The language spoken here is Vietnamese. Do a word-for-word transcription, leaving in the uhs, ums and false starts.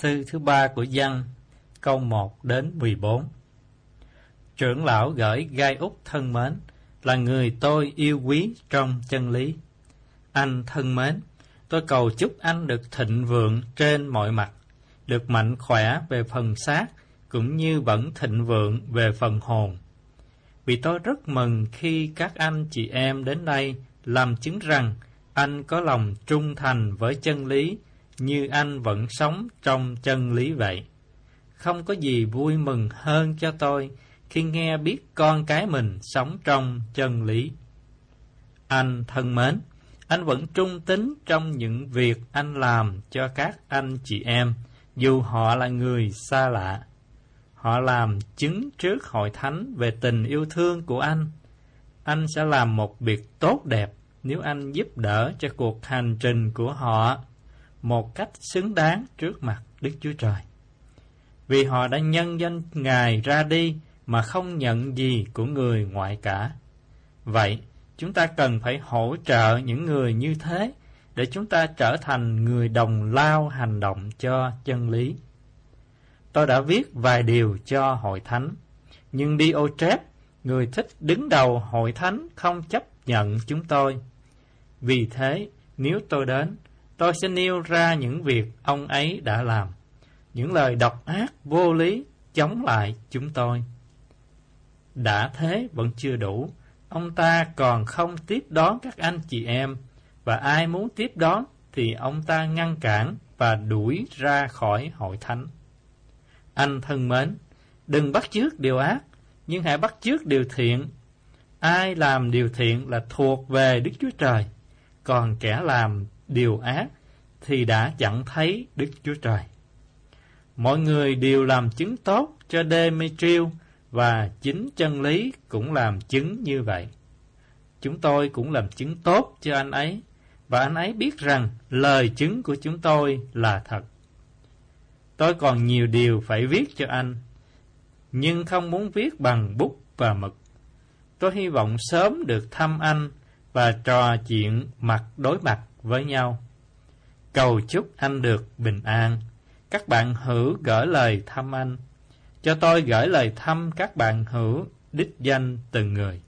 Thư thứ ba của Giăng, câu một đến mười bốn. Trưởng lão gửi Gai Úc thân mến, là người tôi yêu quý trong chân lý. Anh thân mến, tôi cầu chúc anh được thịnh vượng trên mọi mặt, được mạnh khỏe về phần xác, cũng như vẫn thịnh vượng về phần hồn. Vì tôi rất mừng khi các anh chị em đến đây làm chứng rằng anh có lòng trung thành với chân lý, như anh vẫn sống trong chân lý vậy. Không có gì vui mừng hơn cho tôi khi nghe biết con cái mình sống trong chân lý. Anh thân mến, anh vẫn trung tín trong những việc anh làm cho các anh chị em, dù họ là người xa lạ. Họ làm chứng trước hội thánh về tình yêu thương của anh. Anh sẽ làm một việc tốt đẹp nếu anh giúp đỡ cho cuộc hành trình của họ một cách xứng đáng trước mặt Đức Chúa Trời. Vì họ đã nhân danh Ngài ra đi mà không nhận gì của người ngoại cả. Vậy, chúng ta cần phải hỗ trợ những người như thế để chúng ta trở thành người đồng lao hành động cho chân lý. Tôi đã viết vài điều cho hội thánh, nhưng Diotreph, người thích đứng đầu hội thánh, không chấp nhận chúng tôi. Vì thế, nếu tôi đến, tôi sẽ nêu ra những việc ông ấy đã làm, những lời độc ác vô lý chống lại chúng tôi. Đã thế vẫn chưa đủ, ông ta còn không tiếp đón các anh chị em, và ai muốn tiếp đón thì ông ta ngăn cản và đuổi ra khỏi hội thánh. Anh thân mến, đừng bắt chước điều ác, nhưng hãy bắt chước điều thiện. Ai làm điều thiện là thuộc về Đức Chúa Trời, còn kẻ làm điều ác thì đã chẳng thấy Đức Chúa Trời. Mọi người đều làm chứng tốt cho Demetriu, và chính chân lý cũng làm chứng như vậy. Chúng tôi cũng làm chứng tốt cho anh ấy, và anh ấy biết rằng lời chứng của chúng tôi là thật. Tôi còn nhiều điều phải viết cho anh, nhưng không muốn viết bằng bút và mực. Tôi hy vọng sớm được thăm anh và trò chuyện mặt đối mặt với nhau. Cầu chúc anh được bình an. Các bạn hữu gửi lời thăm anh. Cho tôi gửi lời thăm các bạn hữu đích danh từng người.